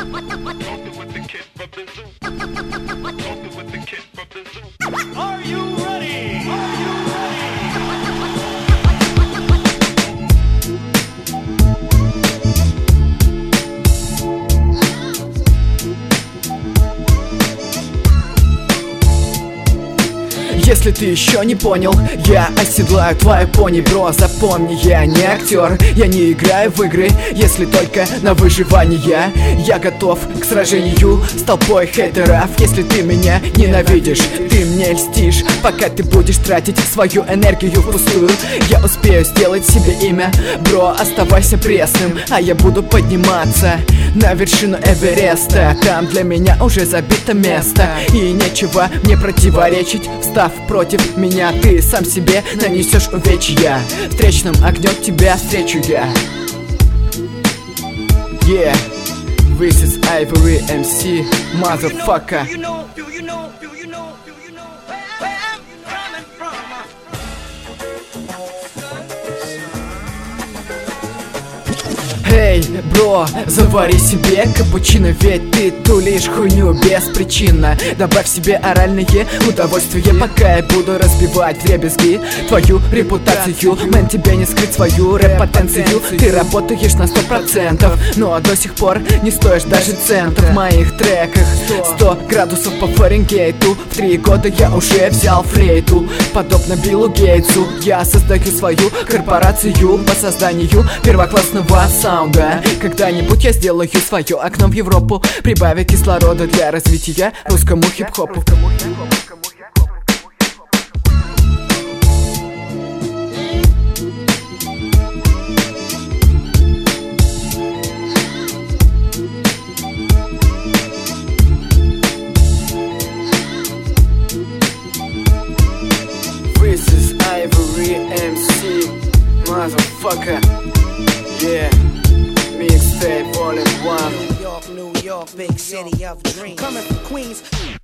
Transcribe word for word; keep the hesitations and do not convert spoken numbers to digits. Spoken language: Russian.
Are you ready? Are you Если ты еще не понял, я оседлаю твою пони, бро. Запомни, я не актер, я не играю в игры, если только на выживание. Я готов к сражению с толпой хейтеров. Если ты меня ненавидишь, ты мне льстишь. Пока ты будешь тратить свою энергию впустую, я успею сделать себе имя. Бро, оставайся пресным, а я буду подниматься на вершину Эвереста. Там для меня уже забито место, и нечего мне противоречить. Встав против меня, ты сам себе нанесешь увечья. Встречным огнем тебя встречу я. Yeah, this is Ivory эм си, motherfucker. Эй, бро, завари себе капучино, ведь ты тулишь хуйню беспричинно. Добавь себе оральные удовольствия, пока я буду разбивать вдребезги твою репутацию. Мэн, тебе не скрыть свою рэп-потенцию. Ты работаешь на сто процентов, но до сих пор не стоишь даже цента. В моих треках сто градусов по Фаренгейту. В три года я уже взял флейту. Подобно Биллу Гейтсу, я создаю свою корпорацию по созданию первоклассного саунда. Когда-нибудь я сделаю свое окно в Европу, прибавя кислорода для развития русскому хип-хопу. This is Ivory эм си, motherfucker. Yeah, mixtape volume one. New York, New York, big city of dreams. Coming from Queens.